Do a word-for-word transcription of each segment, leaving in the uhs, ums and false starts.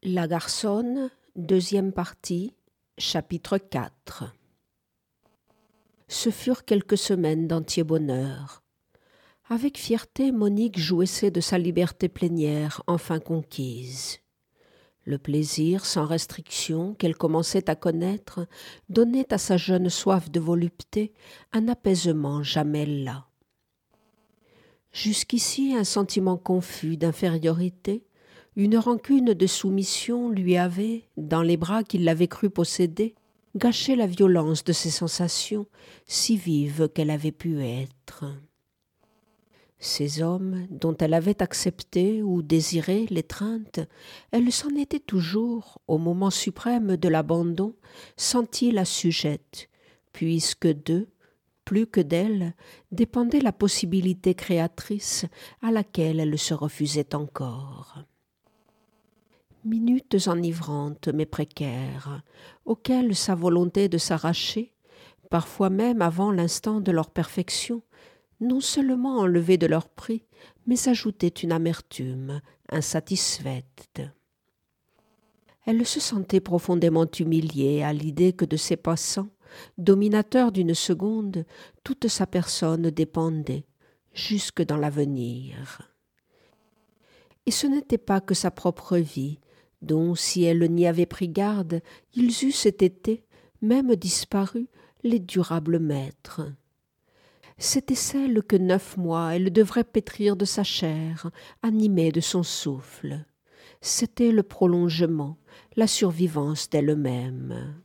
La garçonne, deuxième partie, chapitre quatre. Ce furent quelques semaines d'entier bonheur. Avec fierté, Monique jouissait de sa liberté plénière, enfin conquise. Le plaisir, sans restriction, qu'elle commençait à connaître, donnait à sa jeune soif de volupté un apaisement jamais las. Jusqu'ici, un sentiment confus d'infériorité, une rancune de soumission lui avait, dans les bras qui l'avaient cru posséder, gâché la violence de ses sensations, si vives qu'elle avait pu être. Ces hommes, dont elle avait accepté ou désiré l'étreinte, elle s'en était toujours, au moment suprême de l'abandon, sentie la sujette, puisque d'eux, plus que d'elle, dépendait la possibilité créatrice à laquelle elle se refusait encore. Minutes enivrantes mais précaires, auxquelles sa volonté de s'arracher, parfois même avant l'instant de leur perfection, non seulement enlevait de leur prix, mais ajoutait une amertume insatisfaite. Elle se sentait profondément humiliée à l'idée que de ces passants, dominateurs d'une seconde, toute sa personne dépendait, jusque dans l'avenir. Et ce n'était pas que sa propre vie, dont, si elle n'y avait pris garde, ils eussent été, même disparus, les durables maîtres. C'était celle que neuf mois elle devrait pétrir de sa chair, animée de son souffle. C'était le prolongement, la survivance d'elle-même.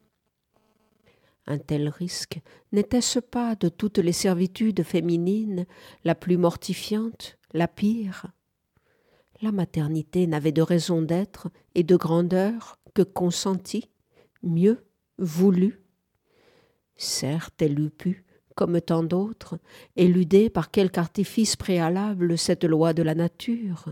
Un tel risque, n'était-ce pas de toutes les servitudes féminines la plus mortifiante, la pire ? La maternité n'avait de raison d'être et de grandeur que consentie, mieux, voulue. Certes, elle eût pu, comme tant d'autres, éluder par quelque artifice préalable cette loi de la nature.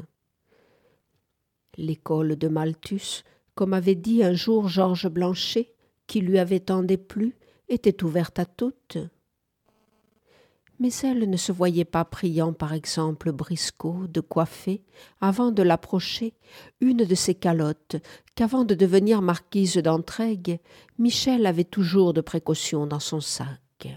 L'école de Malthus, comme avait dit un jour Georges Blanchet, qui lui avait tant déplu, était ouverte à toutes. Mais elle ne se voyait pas priant, par exemple, Briscoe de coiffer, avant de l'approcher, une de ces calottes qu'avant de devenir marquise d'Entraigues, Michel avait toujours de précaution dans son sac.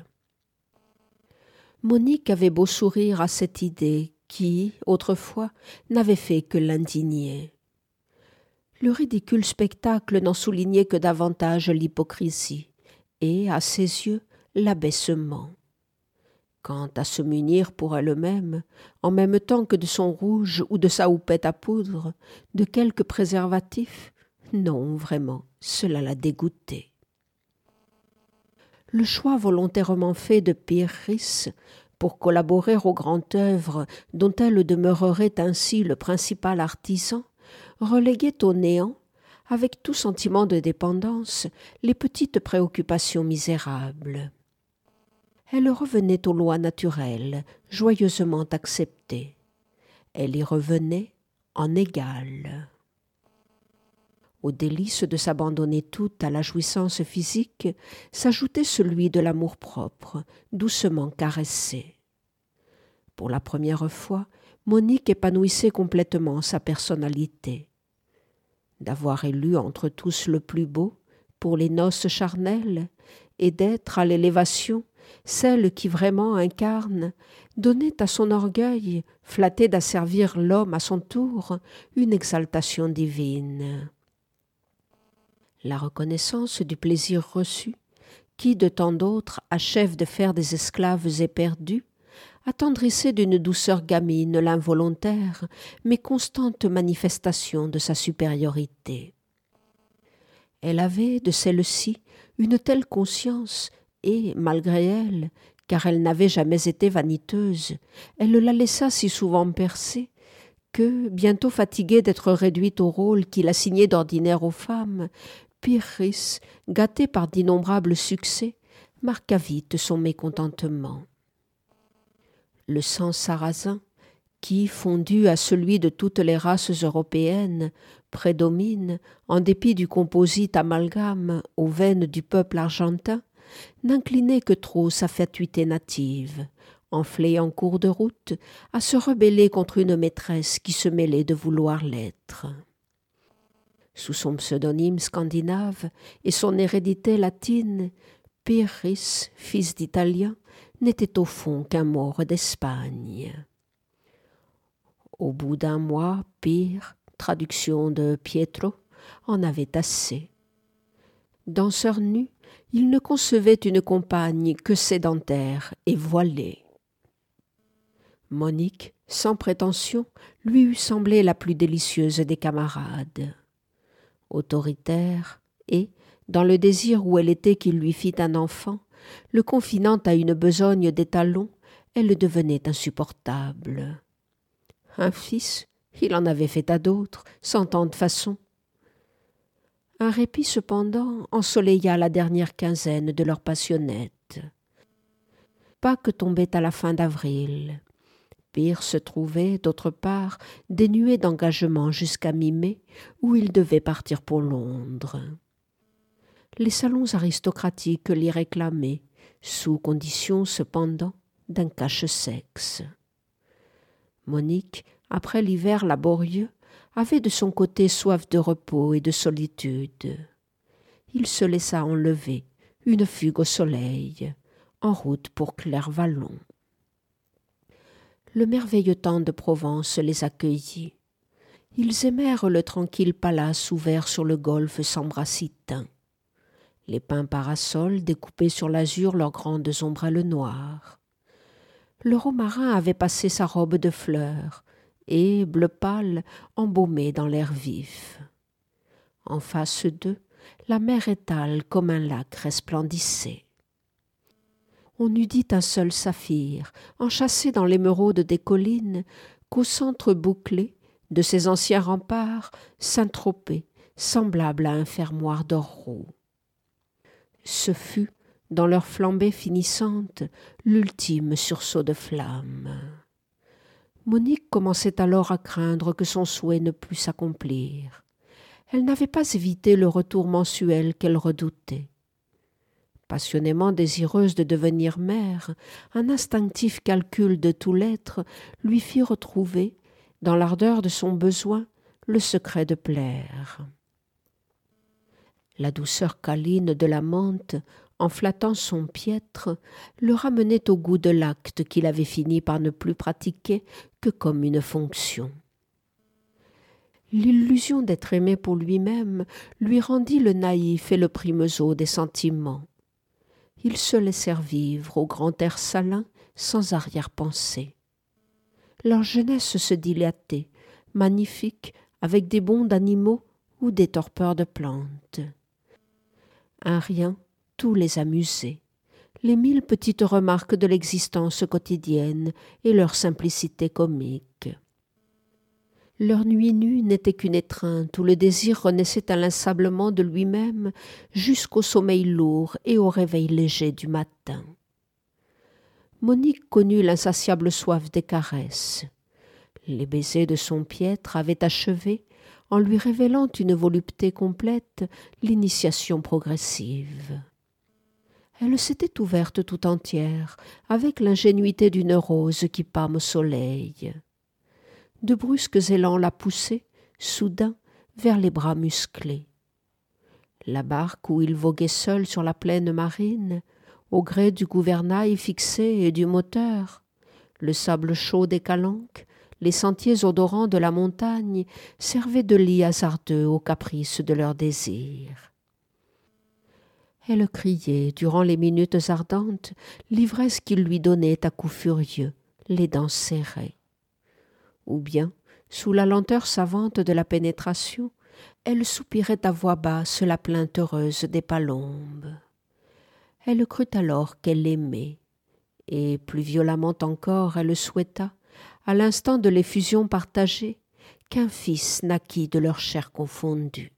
Monique avait beau sourire à cette idée qui, autrefois, n'avait fait que l'indigner. Le ridicule spectacle n'en soulignait que davantage l'hypocrisie et, à ses yeux, l'abaissement. Quant à se munir pour elle-même, en même temps que de son rouge ou de sa houppette à poudre, de quelque préservatif, non, vraiment, cela la dégoûtait. Le choix volontairement fait de Pyrrhus pour collaborer aux grandes œuvres dont elle demeurerait ainsi le principal artisan, reléguait au néant, avec tout sentiment de dépendance, les petites préoccupations misérables. Elle revenait aux lois naturelles, joyeusement acceptées. Elle y revenait en égale. Au délice de s'abandonner toute à la jouissance physique s'ajoutait celui de l'amour-propre, doucement caressé. Pour la première fois, Monique épanouissait complètement sa personnalité. D'avoir élu entre tous le plus beau, pour les noces charnelles, et d'être à l'élévation celle qui vraiment incarne, donnait à son orgueil, flatté d'asservir l'homme à son tour, une exaltation divine. La reconnaissance du plaisir reçu, qui de tant d'autres achève de faire des esclaves éperdus, attendrissait d'une douceur gamine l'involontaire, mais constante manifestation de sa supériorité. Elle avait de celle-ci une telle conscience, et, malgré elle, car elle n'avait jamais été vaniteuse, elle la laissa si souvent percer, que, bientôt fatiguée d'être réduite au rôle qu'il assignait d'ordinaire aux femmes, Pyrrhus, gâté par d'innombrables succès, marqua vite son mécontentement. Le sang sarrasin, qui, fondu à celui de toutes les races européennes, prédomine, en dépit du composite amalgame aux veines du peuple argentin, n'inclinait que trop sa fatuité native, enflée en cours de route, à se rebeller contre une maîtresse qui se mêlait de vouloir l'être. Sous son pseudonyme scandinave et son hérédité latine, Pirris, fils d'Italien, n'était au fond qu'un Maure d'Espagne. Au bout d'un mois, Pir, traduction de Pietro, en avait assez. Danseur nu, il ne concevait une compagne que sédentaire et voilée. Monique, sans prétention, lui eût semblé la plus délicieuse des camarades. Autoritaire et, dans le désir où elle était qu'il lui fît un enfant, le confinant à une besogne d'étalons, elle devenait insupportable. Un fils, il en avait fait à d'autres, sans tant de façons. Un répit cependant ensoleilla la dernière quinzaine de leur passionnette. Pâques tombait à la fin d'avril. Pir se trouvait, d'autre part, dénué d'engagement jusqu'à mi-mai, où il devait partir pour Londres. Les salons aristocratiques l'y réclamaient, sous condition cependant d'un cache-sexe. Monique, après l'hiver laborieux, avait de son côté soif de repos et de solitude. Il se laissa enlever, une fugue au soleil, en route pour Clairvallon. Le merveilleux temps de Provence les accueillit. Ils aimèrent le tranquille palace ouvert sur le golfe sambracitain. Les pins parasols découpaient sur l'azur leurs grandes ombrelles noires. Le romarin avait passé sa robe de fleurs et, bleu pâle, embaumé dans l'air vif. En face d'eux, la mer étale comme un lac resplendissait. On eût dit un seul saphir, enchâssé dans l'émeraude des collines, qu'au centre bouclé de ces anciens remparts, Saint-Tropez, semblable à un fermoir d'or roux. Ce fut, dans leur flambée finissante, l'ultime sursaut de flamme. Monique commençait alors à craindre que son souhait ne pût s'accomplir. Elle n'avait pas évité le retour mensuel qu'elle redoutait. Passionnément désireuse de devenir mère, un instinctif calcul de tout l'être lui fit retrouver, dans l'ardeur de son besoin, le secret de plaire. La douceur câline de la menthe, en flattant son piètre, le ramenait au goût de l'acte qu'il avait fini par ne plus pratiquer que comme une fonction. L'illusion d'être aimé pour lui-même lui rendit le naïf et le primeau des sentiments. Ils se laissèrent vivre au grand air salin, sans arrière-pensée. Leur jeunesse se dilatait, magnifique, avec des bonds d'animaux ou des torpeurs de plantes. Un rien, tout les amusait, les mille petites remarques de l'existence quotidienne et leur simplicité comique. Leur nuit nue n'était qu'une étreinte où le désir renaissait inlassablement de lui-même jusqu'au sommeil lourd et au réveil léger du matin. Monique connut l'insatiable soif des caresses. Les baisers de son piètre avaient achevé, en lui révélant une volupté complète, l'initiation progressive. Elle s'était ouverte tout entière, avec l'ingénuité d'une rose qui pâme au soleil. De brusques élans la poussaient, soudain, vers les bras musclés. La barque où il voguait seul sur la plaine marine, au gré du gouvernail fixé et du moteur, le sable chaud des calanques, les sentiers odorants de la montagne servaient de lit hasardeux aux caprices de leur désir. Elle criait, durant les minutes ardentes, l'ivresse qu'il lui donnait à coups furieux, les dents serrées. Ou bien, sous la lenteur savante de la pénétration, elle soupirait à voix basse la plainte heureuse des palombes. Elle crut alors qu'elle l'aimait, et plus violemment encore elle souhaita, à l'instant de l'effusion partagée, qu'un fils naquît de leur chair confondue.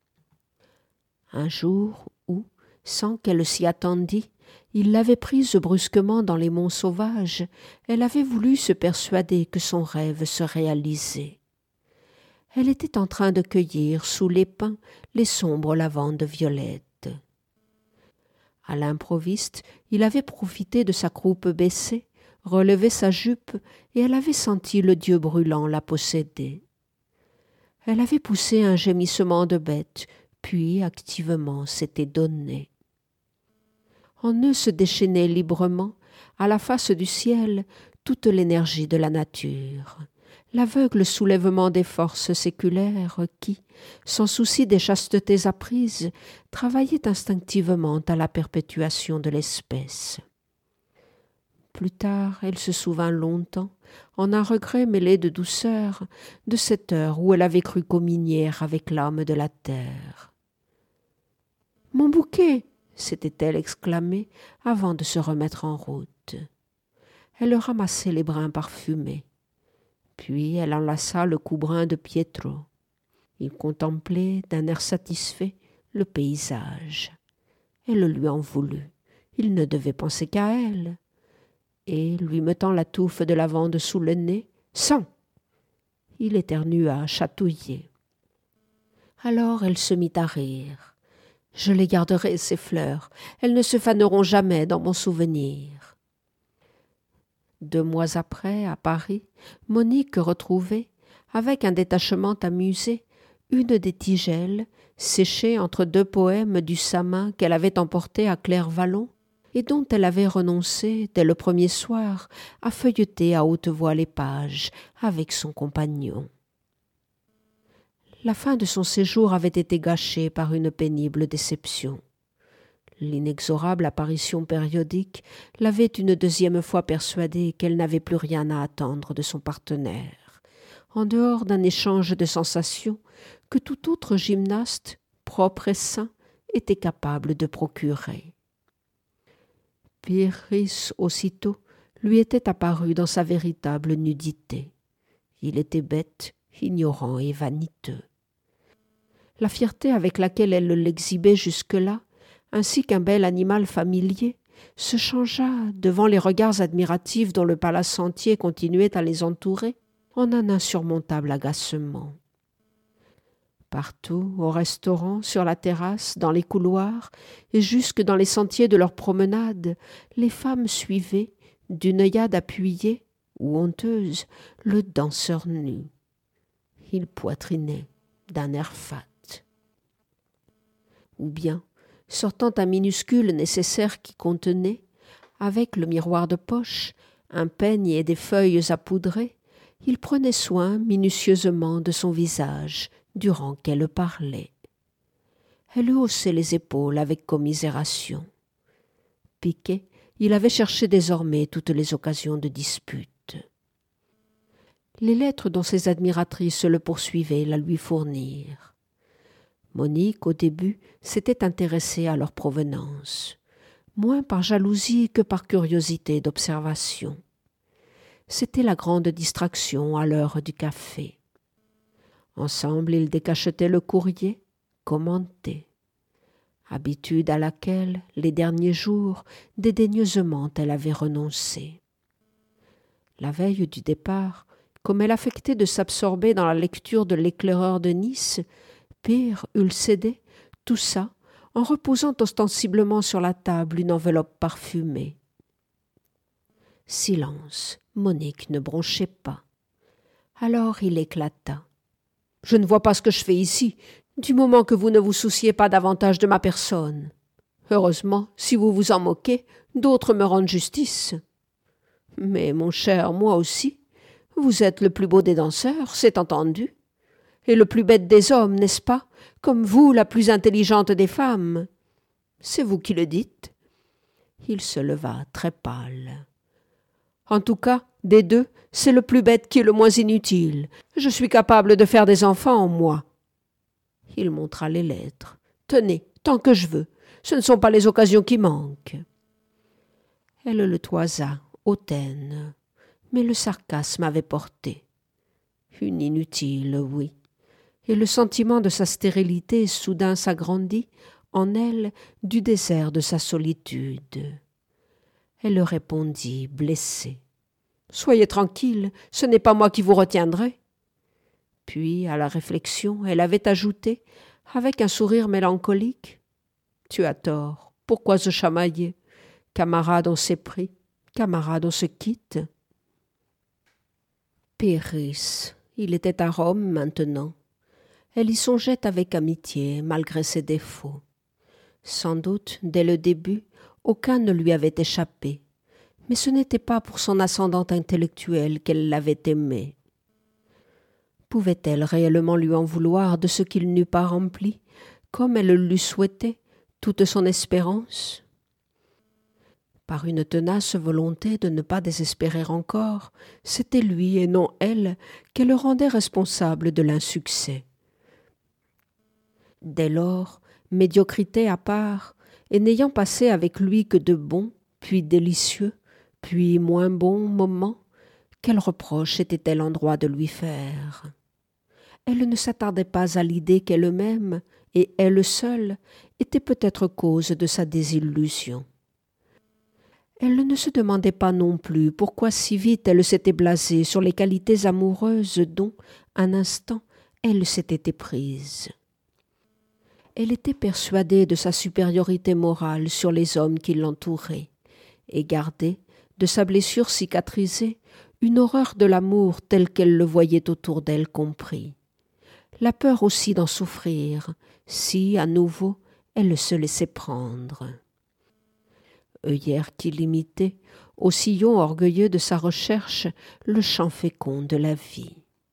Un jour où, sans qu'elle s'y attendît, il l'avait prise brusquement dans les monts sauvages, elle avait voulu se persuader que son rêve se réalisait. Elle était en train de cueillir sous les pins les sombres lavandes violettes. À l'improviste, il avait profité de sa croupe baissée, relevé sa jupe, et elle avait senti le dieu brûlant la posséder. Elle avait poussé un gémissement de bête, puis activement s'était donnée. En eux se déchaînait librement, à la face du ciel, toute l'énergie de la nature, l'aveugle soulèvement des forces séculaires qui, sans souci des chastetés apprises, travaillaient instinctivement à la perpétuation de l'espèce. Plus tard, elle se souvint longtemps, en un regret mêlé de douceur, de cette heure où elle avait cru communier avec l'âme de la terre. « Mon bouquet !» s'était-elle exclamée avant de se remettre en route. Elle ramassait les brins parfumés. Puis elle enlaça le cou brun de Pietro. Il contemplait d'un air satisfait le paysage. Elle lui en voulut. Il ne devait penser qu'à elle. Et, lui mettant la touffe de lavande sous le nez, « Sang !» Il éternua, chatouillé. Alors elle se mit à rire. « Je les garderai, ces fleurs. Elles ne se faneront jamais dans mon souvenir. » Deux mois après, à Paris, Monique retrouvait, avec un détachement amusé, une des tigelles, séchée entre deux poèmes du Samin qu'elle avait emporté à Clairvallon et dont elle avait renoncé, dès le premier soir, à feuilleter à haute voix les pages avec son compagnon. La fin de son séjour avait été gâchée par une pénible déception. L'inexorable apparition périodique l'avait une deuxième fois persuadée qu'elle n'avait plus rien à attendre de son partenaire, en dehors d'un échange de sensations que tout autre gymnaste, propre et sain, était capable de procurer. Pyrrhus, aussitôt, lui était apparu dans sa véritable nudité. Il était bête, ignorant et vaniteux. La fierté avec laquelle elle l'exhibait jusque-là, ainsi qu'un bel animal familier, se changea, devant les regards admiratifs dont le palace entier continuait à les entourer, en un insurmontable agacement. Partout, au restaurant, sur la terrasse, dans les couloirs, et jusque dans les sentiers de leur promenade, les femmes suivaient, d'une œillade appuyée, ou honteuse, le danseur nu. Il poitrinait d'un air fat. Ou bien, sortant un minuscule nécessaire qui contenait, avec le miroir de poche, un peigne et des feuilles à poudrer, il prenait soin minutieusement de son visage durant qu'elle parlait. Elle haussait les épaules avec commisération. Piqué, il avait cherché désormais toutes les occasions de dispute. Les lettres dont ses admiratrices le poursuivaient la lui fournirent. Monique, au début, s'était intéressée à leur provenance, moins par jalousie que par curiosité d'observation. C'était la grande distraction à l'heure du café. Ensemble, ils décachetaient le courrier, commentaient. Habitude à laquelle, les derniers jours, dédaigneusement elle avait renoncé. La veille du départ, comme elle affectait de s'absorber dans la lecture de l'éclaireur de Nice, Pire eût cédé, tout ça, en reposant ostensiblement sur la table une enveloppe parfumée. Silence, Monique ne bronchait pas. Alors il éclata. « Je ne vois pas ce que je fais ici, du moment que vous ne vous souciez pas davantage de ma personne. Heureusement, si vous vous en moquez, d'autres me rendent justice. Mais, mon cher, moi aussi, vous êtes le plus beau des danseurs, c'est entendu. Et le plus bête des hommes, n'est-ce pas, comme vous, la plus intelligente des femmes. C'est vous qui le dites. » Il se leva très pâle. « En tout cas, des deux, c'est le plus bête qui est le moins inutile. Je suis capable de faire des enfants, moi. » Il montra les lettres. « Tenez, tant que je veux. Ce ne sont pas les occasions qui manquent. » Elle le toisa, hautaine, mais le sarcasme avait porté. Une inutile, oui. Et le sentiment de sa stérilité soudain s'agrandit, en elle, du désert de sa solitude. Elle répondit, blessée. « Soyez tranquille, ce n'est pas moi qui vous retiendrai. » Puis, à la réflexion, elle avait ajouté, avec un sourire mélancolique, « Tu as tort, pourquoi se chamailler? Camarade, on s'est pris, camarade, on se quitte. » Pyrrhus, il était à Rome maintenant. Elle y songeait avec amitié, malgré ses défauts. Sans doute, dès le début, aucun ne lui avait échappé, mais ce n'était pas pour son ascendant intellectuel qu'elle l'avait aimé. Pouvait-elle réellement lui en vouloir de ce qu'il n'eût pas rempli, comme elle l'eût souhaité, toute son espérance? Par une tenace volonté de ne pas désespérer encore, c'était lui et non elle qu'elle rendait responsable de l'insuccès. Dès lors, médiocrité à part, et n'ayant passé avec lui que de bons, puis délicieux, puis moins bons moments, quel reproche était-elle en droit de lui faire? Elle ne s'attardait pas à l'idée qu'elle-même, et elle seule, était peut-être cause de sa désillusion. Elle ne se demandait pas non plus pourquoi si vite elle s'était blasée sur les qualités amoureuses dont, un instant, elle s'était éprise. Elle était persuadée de sa supériorité morale sur les hommes qui l'entouraient, et gardait, de sa blessure cicatrisée, une horreur de l'amour tel qu'elle le voyait autour d'elle compris. La peur aussi d'en souffrir, si, à nouveau, elle se laissait prendre. Œillère qui limitait, au sillon orgueilleux de sa recherche, le champ fécond de la vie.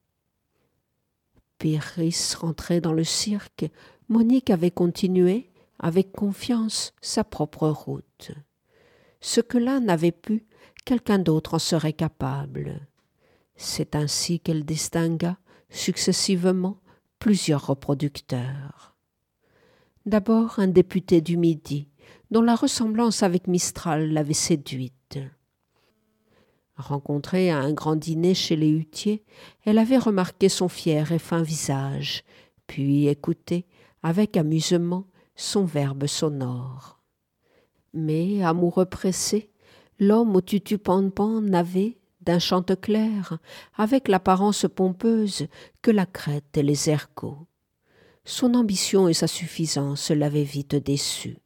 Pyrrhus rentrait dans le cirque, Monique avait continué, avec confiance, sa propre route. Ce que l'un n'avait pu, quelqu'un d'autre en serait capable. C'est ainsi qu'elle distingua, successivement, plusieurs reproducteurs. D'abord un député du Midi, dont la ressemblance avec Mistral l'avait séduite. Rencontrée à un grand dîner chez les Hutier, elle avait remarqué son fier et fin visage, puis écouté, avec amusement, son verbe sonore. Mais, amoureux pressé, l'homme au tutu pan-pan n'avait, d'un chanteclair, avec l'apparence pompeuse, que la crête et les ergots. Son ambition et sa suffisance l'avaient vite déçu.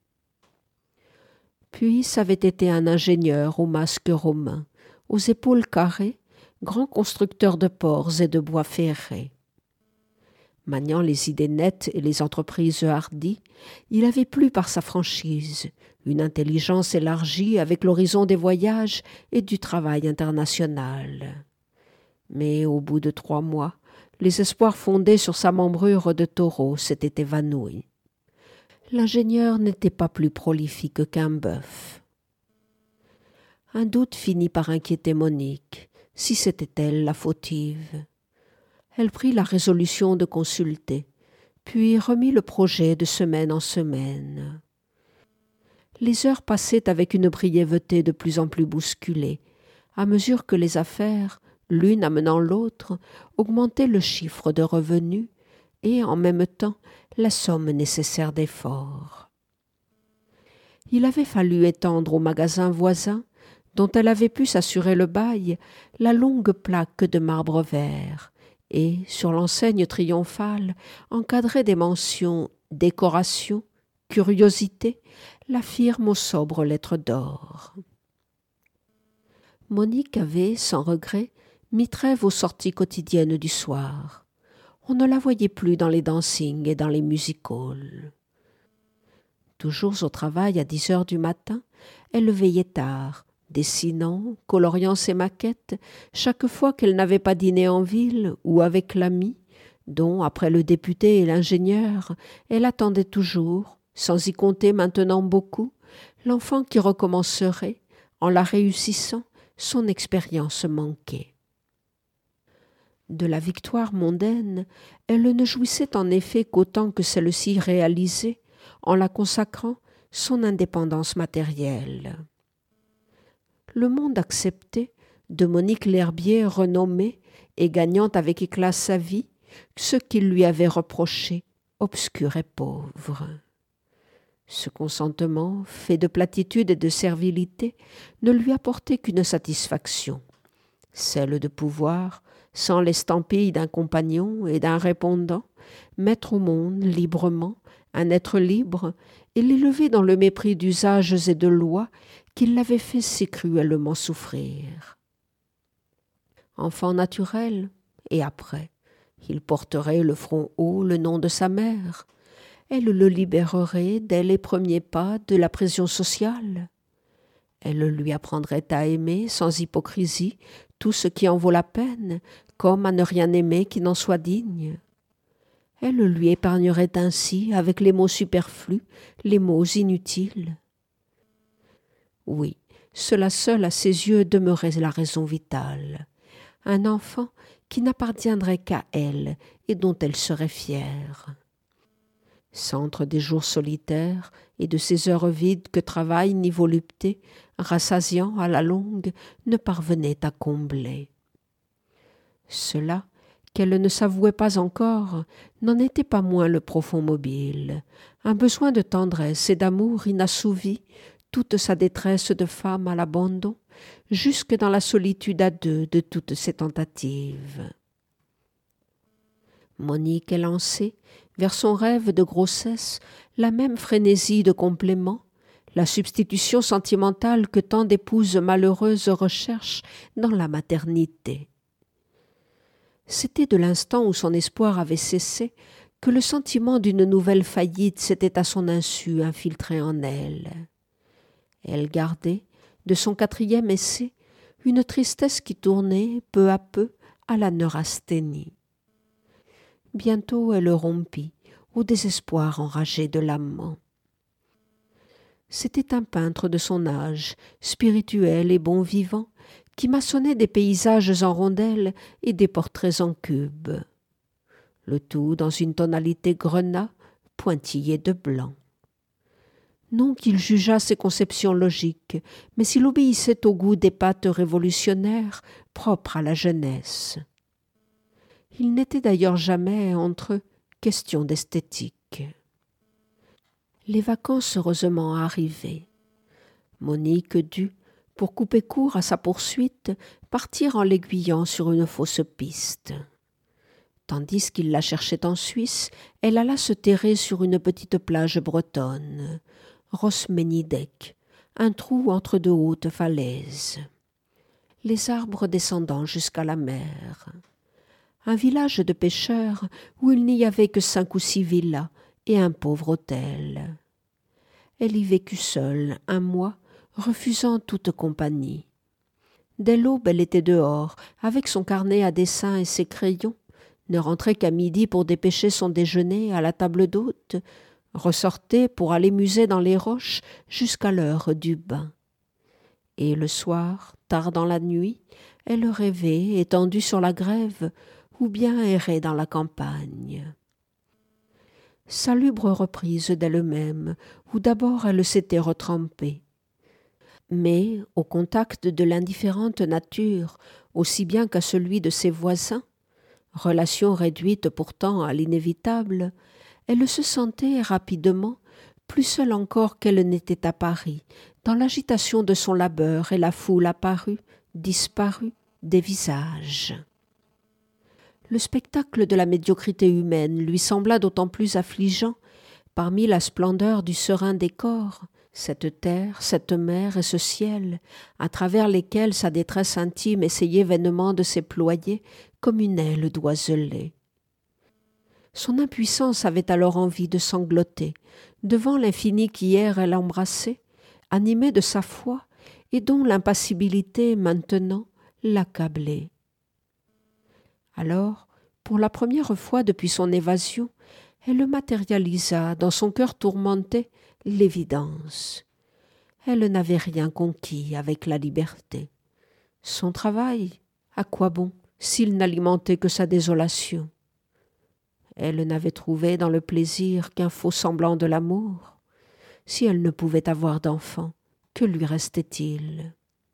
Puis avait été un ingénieur au masque romain, aux épaules carrées, grand constructeur de ports et de bois ferrés. Maniant les idées nettes et les entreprises hardies, il avait plu par sa franchise, une intelligence élargie avec l'horizon des voyages et du travail international. Mais au bout de trois mois, les espoirs fondés sur sa membrure de taureau s'étaient évanouis. L'ingénieur n'était pas plus prolifique qu'un bœuf. Un doute finit par inquiéter Monique, si c'était elle la fautive. Elle prit la résolution de consulter, puis remit le projet de semaine en semaine. Les heures passaient avec une brièveté de plus en plus bousculée, à mesure que les affaires, l'une amenant l'autre, augmentaient le chiffre de revenus et, en même temps, la somme nécessaire d'efforts. Il avait fallu étendre au magasin voisin, dont elle avait pu s'assurer le bail, la longue plaque de marbre vert, et, sur l'enseigne triomphale, encadrer des mentions « décoration »,« curiosité », la firme aux sobres lettres d'or. Monique avait, sans regret, mis trêve aux sorties quotidiennes du soir. On ne la voyait plus dans les dancings et dans les music-halls. Toujours au travail à dix heures du matin, elle veillait tard, dessinant, coloriant ses maquettes, chaque fois qu'elle n'avait pas dîné en ville ou avec l'ami, dont, après le député et l'ingénieur, elle attendait toujours, sans y compter maintenant beaucoup, l'enfant qui recommencerait, en la réussissant, son expérience manquée. De la victoire mondaine, elle ne jouissait en effet qu'autant que celle-ci réalisait, en la consacrant, son indépendance matérielle. Le monde acceptait, de Monique L'Herbier renommée et gagnant avec éclat sa vie, ce qu'il lui avait reproché, obscur et pauvre. Ce consentement, fait de platitude et de servilité, ne lui apportait qu'une satisfaction, celle de pouvoir, sans l'estampille d'un compagnon et d'un répondant, mettre au monde librement un être libre et l'élever dans le mépris d'usages et de lois qui l'avaient fait si cruellement souffrir. Enfant naturel, et après, Il porterait le front haut le nom de sa mère. Elle le libérerait dès les premiers pas de la pression sociale. Elle lui apprendrait à aimer sans hypocrisie tout ce qui en vaut la peine, comme à ne rien aimer qui n'en soit digne. Elle lui épargnerait ainsi, avec les mots superflus, les mots inutiles. Oui, cela seul à ses yeux demeurait la raison vitale. Un enfant qui n'appartiendrait qu'à elle et dont elle serait fière. Centre des jours solitaires et de ces heures vides que travail ni volupté, rassasiant à la longue, ne parvenait à combler. Cela, qu'elle ne s'avouait pas encore, n'en était pas moins le profond mobile, un besoin de tendresse et d'amour inassouvi, toute sa détresse de femme à l'abandon, jusque dans la solitude à deux de toutes ses tentatives. Monique élançait, vers son rêve de grossesse, la même frénésie de complément, la substitution sentimentale que tant d'épouses malheureuses recherchent dans la maternité. C'était de l'instant où son espoir avait cessé que le sentiment d'une nouvelle faillite s'était à son insu infiltré en elle. Elle gardait, de son quatrième essai, une tristesse qui tournait, peu à peu, à la neurasthénie. Bientôt elle rompit, au désespoir enragé de l'amant. C'était un peintre de son âge, spirituel et bon vivant, qui maçonnait des paysages en rondelles et des portraits en cubes. Le tout dans une tonalité grenat, pointillée de blanc. Non qu'il jugeât ses conceptions logiques, mais s'il obéissait au goût des pâtes révolutionnaires propres à la jeunesse. Il n'était d'ailleurs jamais, entre eux, question d'esthétique. Les vacances heureusement arrivaient. Monique dut, pour couper court à sa poursuite, partir en l'aiguillant sur une fausse piste. Tandis qu'il la cherchait en Suisse, elle alla se terrer sur une petite plage bretonne, Rosménidec, un trou entre deux hautes falaises. Les arbres descendant jusqu'à la mer. Un village de pêcheurs où il n'y avait que cinq ou six villas et un pauvre hôtel. Elle y vécut seule un mois, refusant toute compagnie. Dès l'aube, elle était dehors, avec son carnet à dessin et ses crayons, ne rentrait qu'à midi pour dépêcher son déjeuner à la table d'hôte, ressortait pour aller muser dans les roches jusqu'à l'heure du bain. Et le soir, tard dans la nuit, elle rêvait, étendue sur la grève, ou bien errait dans la campagne. Salubre reprise d'elle-même, où d'abord elle s'était retrempée. Mais, au contact de l'indifférente nature, aussi bien qu'à celui de ses voisins, relation réduite pourtant à l'inévitable, elle se sentait rapidement plus seule encore qu'elle n'était à Paris, dans l'agitation de son labeur et la foule apparue, disparue, des visages. Le spectacle de la médiocrité humaine lui sembla d'autant plus affligeant, parmi la splendeur du serein décor, cette terre, cette mer et ce ciel, à travers lesquels sa détresse intime essayait vainement de s'éployer comme une aile d'oiselet. Son impuissance avait alors envie de sangloter, devant l'infini qu'hier elle embrassait, animée de sa foi, et dont l'impassibilité, maintenant, l'accablait. Alors, pour la première fois depuis son évasion, elle matérialisa dans son cœur tourmenté l'évidence. Elle n'avait rien conquis avec la liberté. Son travail, à quoi bon, s'il n'alimentait que sa désolation? Elle n'avait trouvé dans le plaisir qu'un faux semblant de l'amour. Si elle ne pouvait avoir d'enfant, que lui restait-il?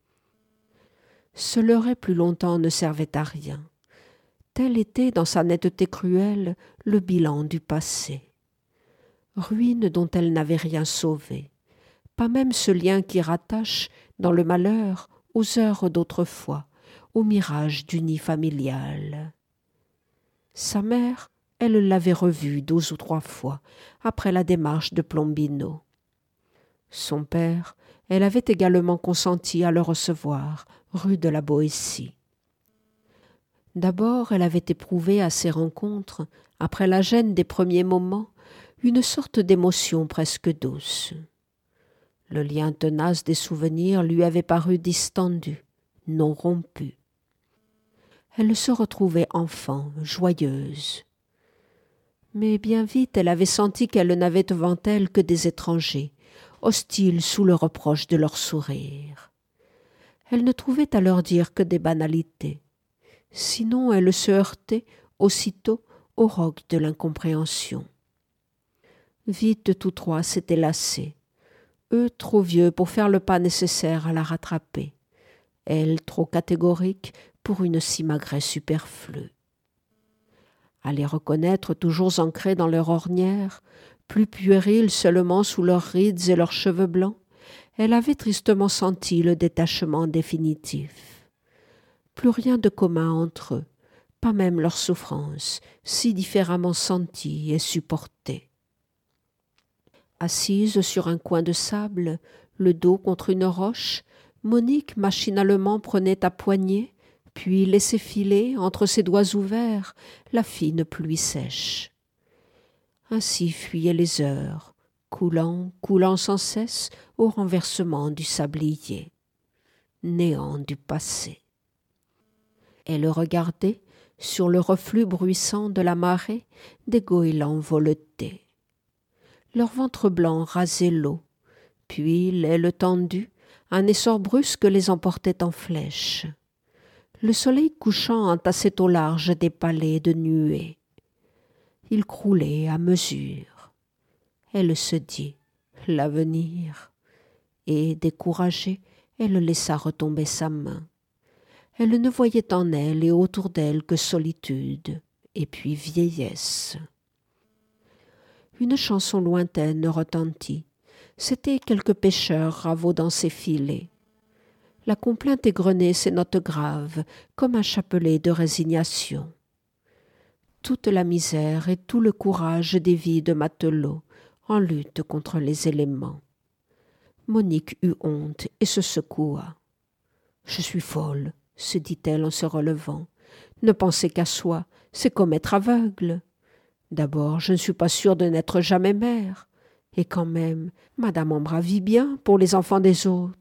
Se leurrer plus longtemps ne servait à rien. Tel était, dans sa netteté cruelle, le bilan du passé. Ruine dont elle n'avait rien sauvé, pas même ce lien qui rattache, dans le malheur, aux heures d'autrefois, au mirage du nid familial. Sa mère, elle l'avait revue deux ou trois fois, après la démarche de Plombino. Son père, elle avait également consenti à le recevoir, rue de la Boétie. D'abord, elle avait éprouvé à ces rencontres, après la gêne des premiers moments, une sorte d'émotion presque douce. Le lien tenace des souvenirs lui avait paru distendu, non rompu. Elle se retrouvait enfant, joyeuse. Mais bien vite, elle avait senti qu'elle n'avait devant elle que des étrangers, hostiles sous le reproche de leur sourire. Elle ne trouvait à leur dire que des banalités. Sinon, elle se heurtait aussitôt au roc de l'incompréhension. Vite, tous trois s'étaient lassés. Eux trop vieux pour faire le pas nécessaire à la rattraper. Elle trop catégorique pour une simagrée superflue. À les reconnaître toujours ancrés dans leur ornière, plus puériles seulement sous leurs rides et leurs cheveux blancs, elle avait tristement senti le détachement définitif. Plus rien de commun entre eux, pas même leur souffrance, si différemment sentie et supportée. Assise sur un coin de sable, le dos contre une roche, Monique machinalement prenait à poignée, puis laissait filer, entre ses doigts ouverts, la fine pluie sèche. Ainsi fuyaient les heures, coulant, coulant sans cesse au renversement du sablier. Néant du passé. Elle regardait, sur le reflux bruissant de la marée, des goélands voletaient. Leur ventre blanc rasait l'eau, puis, l'aile tendue, un essor brusque les emportait en flèche. Le soleil couchant entassait au large des palais de nuées. Ils croulaient à mesure. Elle se dit « l'avenir » et, découragée, elle laissa retomber sa main. Elle ne voyait en elle et autour d'elle que solitude et puis vieillesse. Une chanson lointaine retentit. C'étaient quelques pêcheurs ravaudant ses filets. La complainte égrenait ses notes graves, comme un chapelet de résignation. Toute la misère et tout le courage des vies de matelots en lutte contre les éléments. Monique eut honte et se secoua. « Je suis folle », se dit-elle en se relevant. « Ne penser qu'à soi, c'est comme être aveugle. D'abord, je ne suis pas sûre de n'être jamais mère. Et quand même, madame Ambra vit bien pour les enfants des autres. »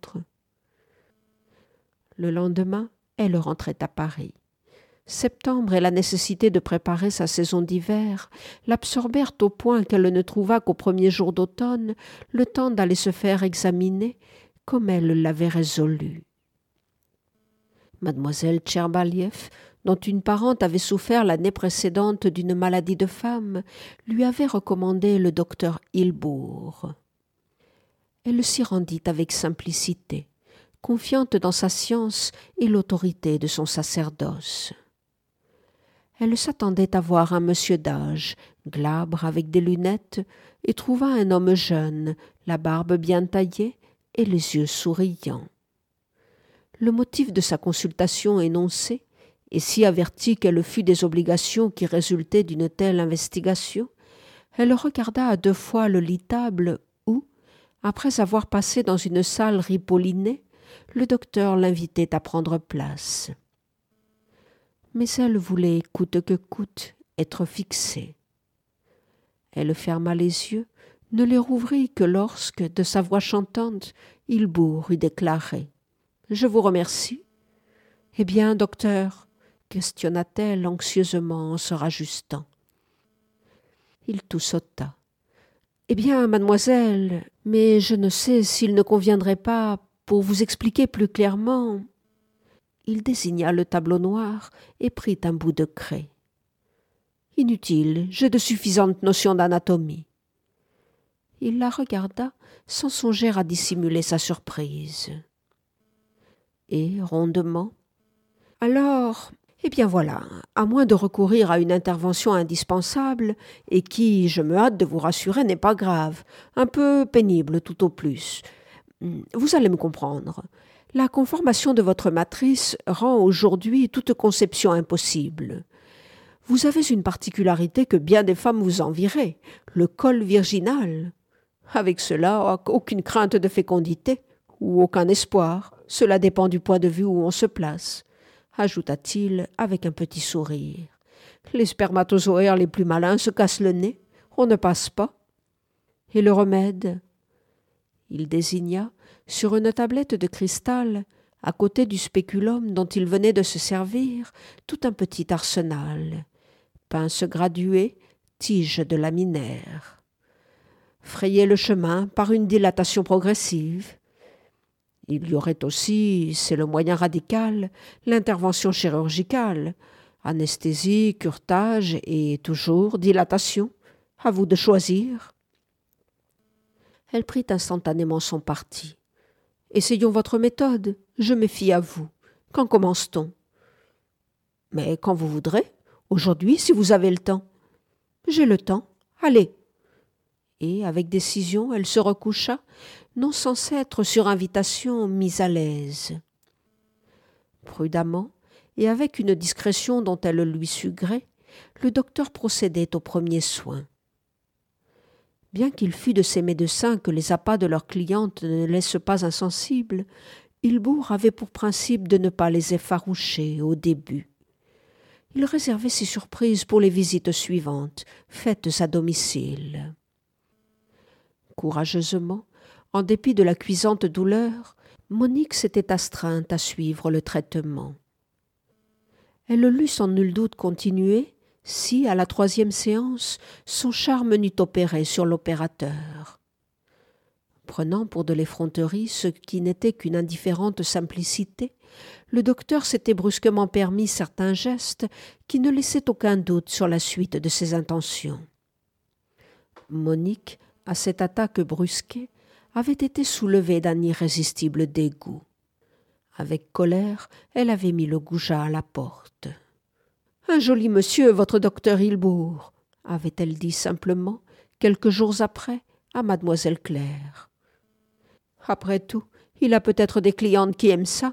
Le lendemain, elle rentrait à Paris. Septembre et la nécessité de préparer sa saison d'hiver l'absorbèrent au point qu'elle ne trouva qu'au premier jour d'automne le temps d'aller se faire examiner, comme elle l'avait résolu. Mademoiselle Tcherbaliev, dont une parente avait souffert l'année précédente d'une maladie de femme, lui avait recommandé le docteur Hilbourg. Elle s'y rendit avec simplicité, confiante dans sa science et l'autorité de son sacerdoce. Elle s'attendait à voir un monsieur d'âge, glabre avec des lunettes, et trouva un homme jeune, la barbe bien taillée et les yeux souriants. Le motif de sa consultation énoncé, et si avertie qu'elle fut des obligations qui résultaient d'une telle investigation, elle regarda à deux fois le lit-table où, après avoir passé dans une salle ripollinée, le docteur l'invitait à prendre place. Mais elle voulait, coûte que coûte, être fixée. Elle ferma les yeux, ne les rouvrit que lorsque, de sa voix chantante, Hilbourg eut déclaré « Je vous remercie. »« Eh bien, docteur ?» questionna-t-elle anxieusement en se rajustant. Il toussota. « Eh bien, mademoiselle, mais je ne sais s'il ne conviendrait pas, pour vous expliquer plus clairement. » Il désigna le tableau noir et prit un bout de craie. « Inutile, j'ai de suffisantes notions d'anatomie. » Il la regarda sans songer à dissimuler sa surprise. Et, rondement, « Alors, eh bien voilà, à moins de recourir à une intervention indispensable, et qui, je me hâte de vous rassurer, n'est pas grave, un peu pénible tout au plus. Vous allez me comprendre. La conformation de votre matrice rend aujourd'hui toute conception impossible. Vous avez une particularité que bien des femmes vous envieraient, le col virginal. Avec cela, aucune crainte de fécondité, ou aucun espoir, cela dépend du point de vue où on se place. ajouta-t-il avec un petit sourire. Les spermatozoaires les plus malins se cassent le nez, on ne passe pas. Et le remède? Il désigna, sur une tablette de cristal, à côté du spéculum dont il venait de se servir, tout un petit arsenal. Pince graduée, tige de laminaire. Frayer le chemin par une dilatation progressive. Il y aurait aussi, c'est le moyen radical, l'intervention chirurgicale, anesthésie, curetage et toujours dilatation. À vous de choisir. Elle prit instantanément son parti. « Essayons votre méthode, je me fie à vous. Quand commence-t-on ?»« Mais quand vous voudrez, aujourd'hui, si vous avez le temps. »« J'ai le temps, allez !» Et, avec décision, elle se recoucha, non sans s'être, sur invitation, mise à l'aise. Prudemment, et avec une discrétion dont elle lui sut gré, le docteur procédait aux premiers soins. Bien qu'il fût de ces médecins que les appâts de leurs clientes ne laissent pas insensibles, Hilbourg avait pour principe de ne pas les effaroucher au début. Il réservait ses surprises pour les visites suivantes, faites à domicile. Courageusement, en dépit de la cuisante douleur, Monique s'était astreinte à suivre le traitement. Elle l'eût sans nul doute continué si, à la troisième séance, son charme n'eût opéré sur l'opérateur. Prenant pour de l'effronterie ce qui n'était qu'une indifférente simplicité, le docteur s'était brusquement permis certains gestes qui ne laissaient aucun doute sur la suite de ses intentions. Monique, à cette attaque brusquée, avait été soulevée d'un irrésistible dégoût. Avec colère, elle avait mis le goujat à la porte. « Un joli monsieur, votre docteur Hilbourg !» avait-elle dit simplement, quelques jours après, à mademoiselle Claire. « Après tout, il a peut-être des clientes qui aiment ça. »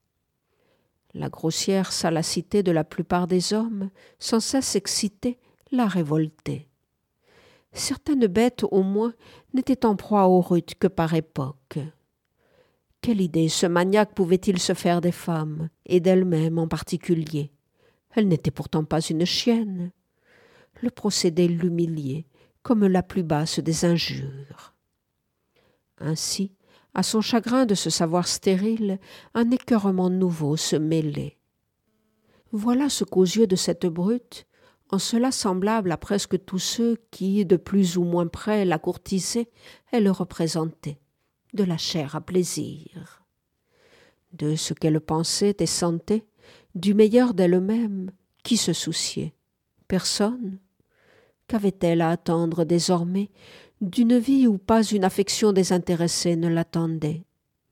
La grossière salacité de la plupart des hommes, sans cesse excitée, la révoltait. Certaines bêtes, au moins, n'étaient en proie aux rudes que par époque. Quelle idée ce maniaque pouvait-il se faire des femmes, et d'elle-même en particulier? Elle n'était pourtant pas une chienne. Le procédé l'humiliait, comme la plus basse des injures. Ainsi, à son chagrin de se savoir stérile, un écœurement nouveau se mêlait. Voilà ce qu'aux yeux de cette brute, en cela semblable à presque tous ceux qui, de plus ou moins près, la courtisaient, elle représentait de la chair à plaisir. De ce qu'elle pensait et sentait, du meilleur d'elle-même, qui se souciait? Personne. Qu'avait-elle à attendre désormais d'une vie où pas une affection désintéressée ne l'attendait?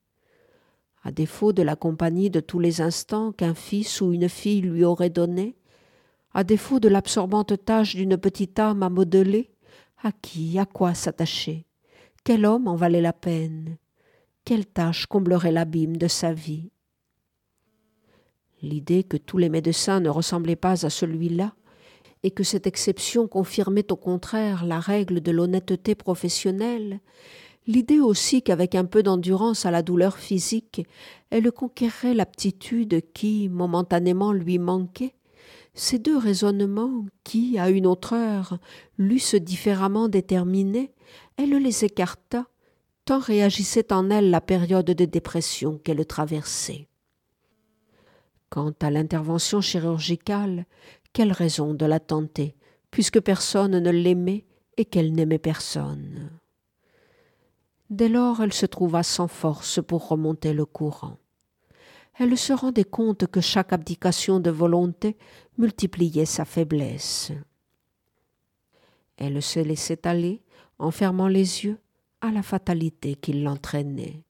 À défaut de la compagnie de tous les instants qu'un fils ou une fille lui aurait donnée, à défaut de l'absorbante tâche d'une petite âme à modeler, à qui, à quoi s'attacher? Quel homme en valait la peine? Quelle tâche comblerait l'abîme de sa vie? L'idée que tous les médecins ne ressemblaient pas à celui-là, et que cette exception confirmait au contraire la règle de l'honnêteté professionnelle, l'idée aussi qu'avec un peu d'endurance à la douleur physique, elle conquerrait l'aptitude qui, momentanément, lui manquait, ces deux raisonnements qui, à une autre heure, l'eussent différemment déterminée, elle les écarta, tant réagissait en elle la période de dépression qu'elle traversait. Quant à l'intervention chirurgicale, quelle raison de la tenter, puisque personne ne l'aimait et qu'elle n'aimait personne? Dès lors, elle se trouva sans force pour remonter le courant. Elle se rendait compte que chaque abdication de volonté multipliait sa faiblesse. Elle se laissait aller, en fermant les yeux, à la fatalité qui l'entraînait.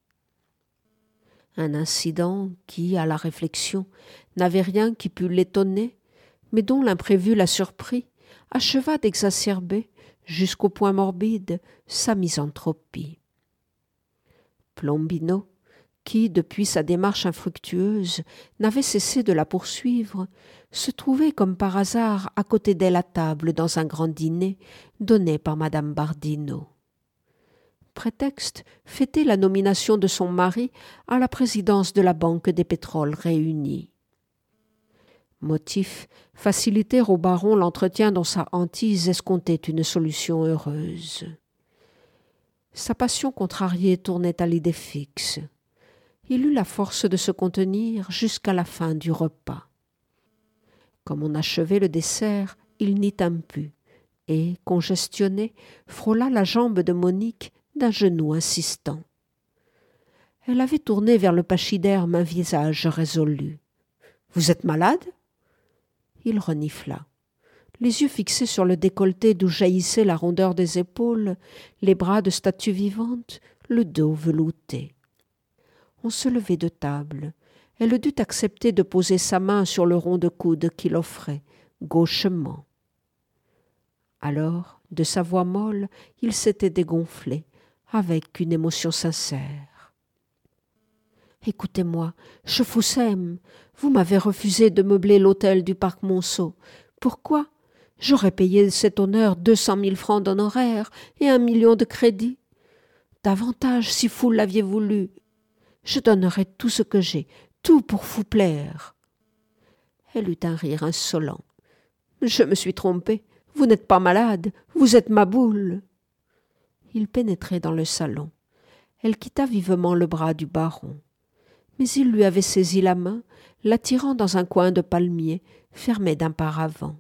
Un incident qui, à la réflexion, n'avait rien qui pût l'étonner, mais dont l'imprévu la surprit, acheva d'exacerber, jusqu'au point morbide, sa misanthropie. Plombino, qui, depuis sa démarche infructueuse, n'avait cessé de la poursuivre, se trouvait comme par hasard à côté d'elle à table dans un grand dîner donné par madame Bardino. Prétexte, fêter la nomination de son mari à la présidence de la Banque des pétroles réunis. Motif, faciliter au baron l'entretien dont sa hantise escomptait une solution heureuse. Sa passion contrariée tournait à l'idée fixe. Il eut la force de se contenir jusqu'à la fin du repas. Comme on achevait le dessert, il n'y tint plus et, congestionné, frôla la jambe de Monique d'un genou insistant. Elle avait tourné vers le pachyderme un visage résolu. « Vous êtes malade ?» Il renifla. Les yeux fixés sur le décolleté d'où jaillissait la rondeur des épaules, les bras de statue vivante, le dos velouté. On se levait de table. Elle dut accepter de poser sa main sur le rond de coude qu'il offrait, gauchement. Alors, de sa voix molle, il s'était dégonflé, avec une émotion sincère. « Écoutez-moi, je vous aime. Vous m'avez refusé de meubler l'hôtel du parc Monceau. Pourquoi ? J'aurais payé cet honneur deux cent mille francs d'honoraires et un million de crédits. Davantage si vous l'aviez voulu. Je donnerais tout ce que j'ai, tout pour vous plaire. » Elle eut un rire insolent. « Je me suis trompée. Vous n'êtes pas malade, vous êtes ma boule. » Il pénétrait dans le salon. Elle quitta vivement le bras du baron. Mais il lui avait saisi la main, l'attirant dans un coin de palmier, fermé d'un paravent.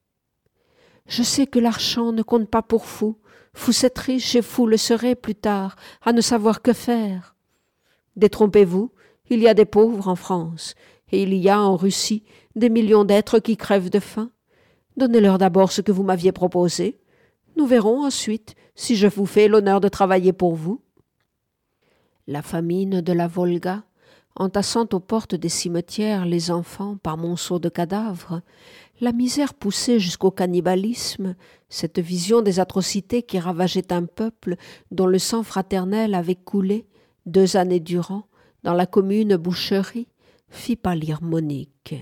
« Je sais que l'argent ne compte pas pour vous. Vous êtes riche et vous le serez plus tard, à ne savoir que faire. Détrompez-vous, il y a des pauvres en France, et il y a en Russie des millions d'êtres qui crèvent de faim. Donnez-leur d'abord ce que vous m'aviez proposé. Nous verrons ensuite si je vous fais l'honneur de travailler pour vous. » La famine de la Volga, entassant aux portes des cimetières les enfants par monceaux de cadavres, la misère poussée jusqu'au cannibalisme, cette vision des atrocités qui ravageaient un peuple dont le sang fraternel avait coulé, deux années durant, dans la commune boucherie, fit pâlir Monique.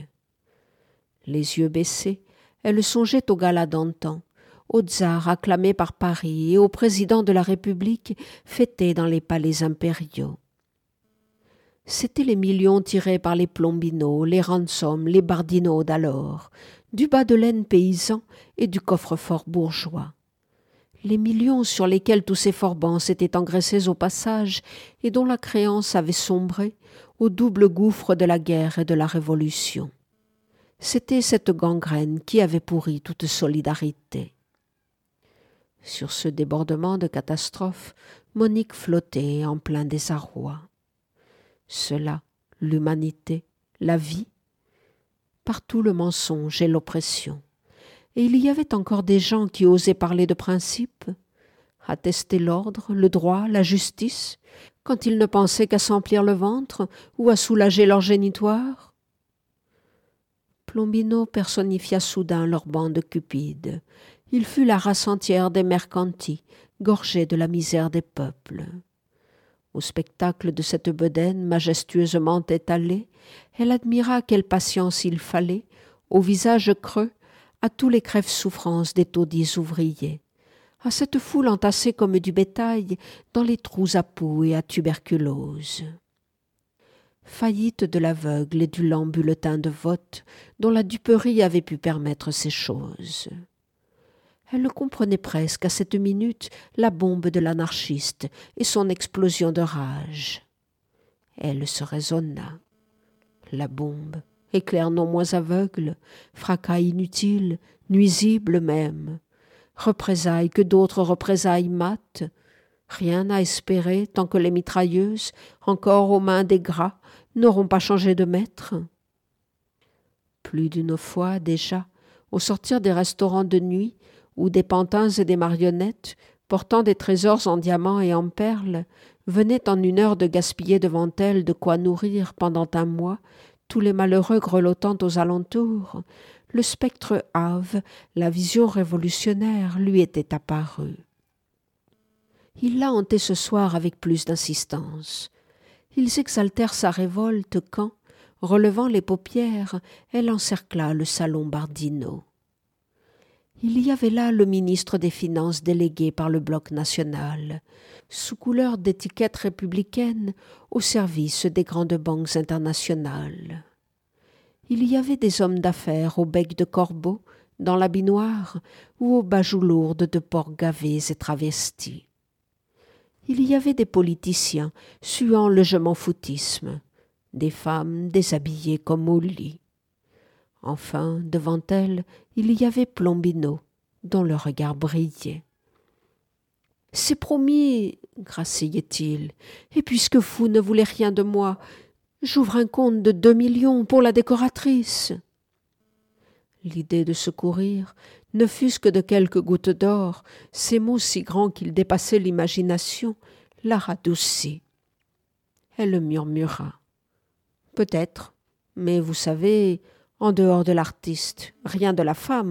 Les yeux baissés, elle songeait au gala d'antan, au tsar acclamé par Paris et au président de la République fêté dans les palais impériaux. C'étaient les millions tirés par les Plombineaux, les Ransom, les Bardino d'alors, du bas de laine paysan et du coffre-fort bourgeois. Les millions sur lesquels tous ces forbans s'étaient engraissés au passage et dont la créance avait sombré au double gouffre de la guerre et de la Révolution. C'était cette gangrène qui avait pourri toute solidarité. Sur ce débordement de catastrophe, Monique flottait en plein désarroi. Cela, l'humanité, la vie, partout le mensonge et l'oppression. Et il y avait encore des gens qui osaient parler de principes, attester l'ordre, le droit, la justice, quand ils ne pensaient qu'à s'emplir le ventre ou à soulager leur génitoire. Plombino personnifia soudain leur bande cupide. Il fut la race entière des mercantis, gorgés de la misère des peuples. Au spectacle de cette bedaine majestueusement étalée, elle admira quelle patience il fallait, au visage creux, à tous les crèves-souffrances des taudis ouvriers, à cette foule entassée comme du bétail dans les trous à poux et à tuberculose. Faillite de l'aveugle et du lent bulletin de vote dont la duperie avait pu permettre ces choses. Elle comprenait presque à cette minute la bombe de l'anarchiste et son explosion de rage. Elle se raisonna. La bombe, éclair non moins aveugle, fracas inutile, nuisible même, représailles que d'autres représailles matent, rien à espérer tant que les mitrailleuses, encore aux mains des gras, n'auront pas changé de maître. Plus d'une fois déjà, au sortir des restaurants de nuit, où des pantins et des marionnettes, portant des trésors en diamants et en perles, venaient en une heure de gaspiller devant elle de quoi nourrir pendant un mois tous les malheureux grelottant aux alentours, le spectre hâve, la vision révolutionnaire, lui était apparu. Il l'a hanté ce soir avec plus d'insistance. Ils exaltèrent sa révolte quand, relevant les paupières, elle encercla le salon Bardino. Il y avait là le ministre des Finances délégué par le Bloc national, sous couleur d'étiquette républicaine au service des grandes banques internationales. il y avait des hommes d'affaires au bec de corbeau, dans l'habit noir ou aux bajoux lourdes de porcs gavés et travestis. Il y avait des politiciens suant le je m'en foutisme, des femmes déshabillées comme au lit. Enfin, devant elles, il y avait Plombino, dont le regard brillait. « C'est promis, grassillait-il, et puisque vous ne voulez rien de moi, j'ouvre un compte de deux millions pour la décoratrice. » L'idée de secourir, ne fût-ce que de quelques gouttes d'or, ces mots si grands qu'ils dépassaient l'imagination, la radoucit. Elle murmura. « Peut-être, mais vous savez, en dehors de l'artiste, rien de la femme. »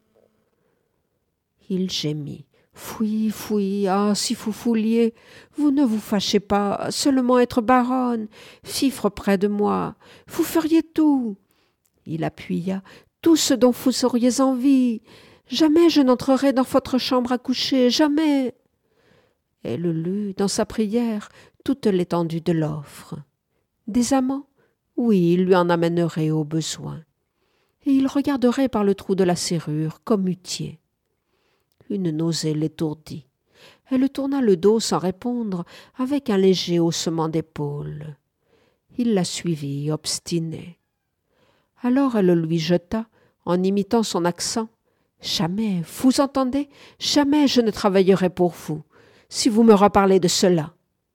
Il gémit. « Foui, foui, ah, si vous vouliez, vous ne vous fâchez pas, seulement être baronne, fifre près de moi, vous feriez tout. » Il appuya. « Tout ce dont vous auriez envie. Jamais je n'entrerai dans votre chambre à coucher, jamais. » Elle lut dans sa prière toute l'étendue de l'offre. Des amants? Oui, il lui en amènerait au besoin. Et il regarderait par le trou de la serrure, comme hutier. Une nausée l'étourdit. Elle tourna le dos sans répondre, avec un léger haussement d'épaules. Il la suivit, obstiné. Alors elle lui jeta, en imitant son accent, « Jamais, vous entendez, jamais je ne travaillerai pour vous, si vous me reparlez de cela. »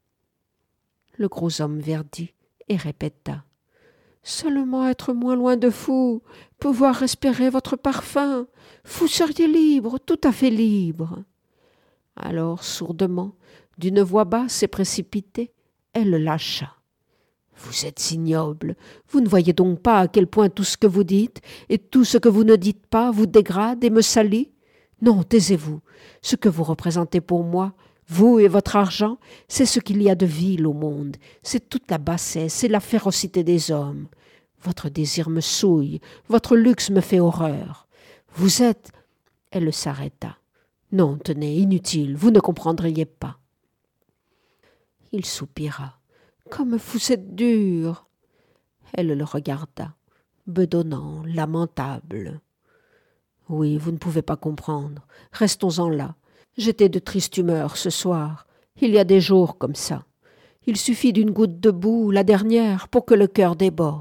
Le gros homme verdit et répéta, « Seulement être moins loin de vous, pouvoir respirer votre parfum, vous seriez libre, tout à fait libre. » Alors, sourdement, d'une voix basse et précipitée, elle lâcha. « Vous êtes ignoble, vous ne voyez donc pas à quel point tout ce que vous dites et tout ce que vous ne dites pas vous dégrade et me salit? Non, taisez-vous, ce que vous représentez pour moi, vous et votre argent, c'est ce qu'il y a de vil au monde, c'est toute la bassesse, c'est la férocité des hommes. Votre désir me souille, votre luxe me fait horreur. Vous êtes... » Elle s'arrêta. « Non, tenez, inutile, vous ne comprendriez pas. » Il soupira. « Comme vous êtes dur !» Elle le regarda, bedonnant, lamentable. « Oui, vous ne pouvez pas comprendre. Restons-en là. J'étais de triste humeur ce soir. Il y a des jours comme ça. Il suffit d'une goutte de boue, la dernière, pour que le cœur déborde. »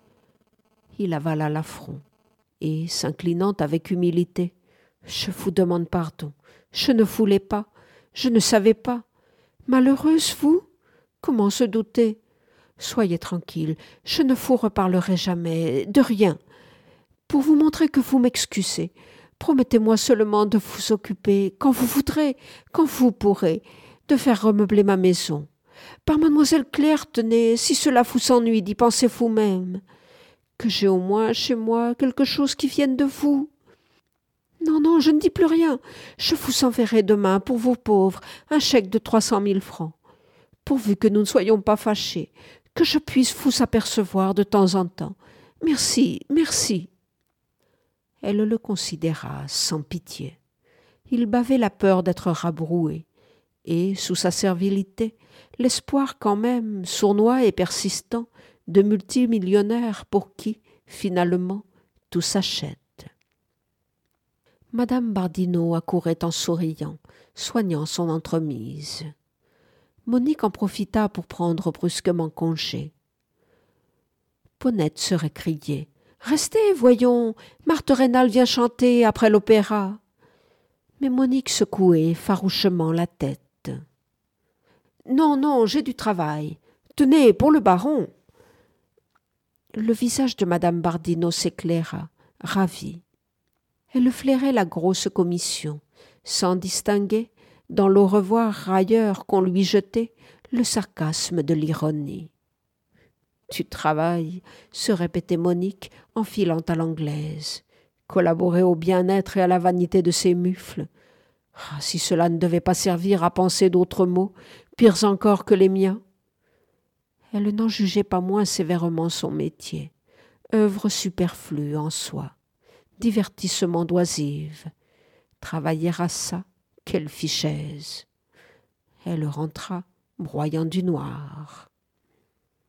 Il avala l'affront et, s'inclinant avec humilité, « Je vous demande pardon. Je ne voulais pas. Je ne savais pas. Malheureuse, vous ? Comment se douter ? Soyez tranquille, je ne vous reparlerai jamais, de rien. Pour vous montrer que vous m'excusez, promettez-moi seulement de vous occuper, quand vous voudrez, quand vous pourrez, de faire remeubler ma maison. Par mademoiselle Claire, tenez, si cela vous ennuie d'y penser vous-même. Que j'ai au moins chez moi quelque chose qui vienne de vous. Non, non, je ne dis plus rien. Je vous enverrai demain, pour vos pauvres, un chèque de trois cent mille francs. Pourvu que nous ne soyons pas fâchés, que je puisse vous apercevoir de temps en temps. Merci, merci. » Elle le considéra sans pitié. Il bavait la peur d'être rabroué, et, sous sa servilité, l'espoir quand même, sournois et persistant, de multimillionnaires pour qui, finalement, tout s'achète. Madame Bardino accourait en souriant, soignant son entremise. Monique en profita pour prendre brusquement congé. Ponette se récriait. « Restez, voyons, Marthe Rénal vient chanter après l'opéra. » Mais Monique secouait farouchement la tête. « Non, non, j'ai du travail. Tenez, pour le baron. » Le visage de madame Bardino s'éclaira, ravie. Elle flairait la grosse commission, sans distinguer, dans l'au revoir railleur qu'on lui jetait, le sarcasme de l'ironie. « Tu travailles, » se répétait Monique en filant à l'anglaise. « Collaborer au bien-être et à la vanité de ses mufles. Ah, si cela ne devait pas servir à penser d'autres mots, pires encore que les miens. » Elle n'en jugeait pas moins sévèrement son métier, œuvre superflue en soi, divertissement d'oisive. Travailler à ça, quelle fichaise. Elle rentra, broyant du noir.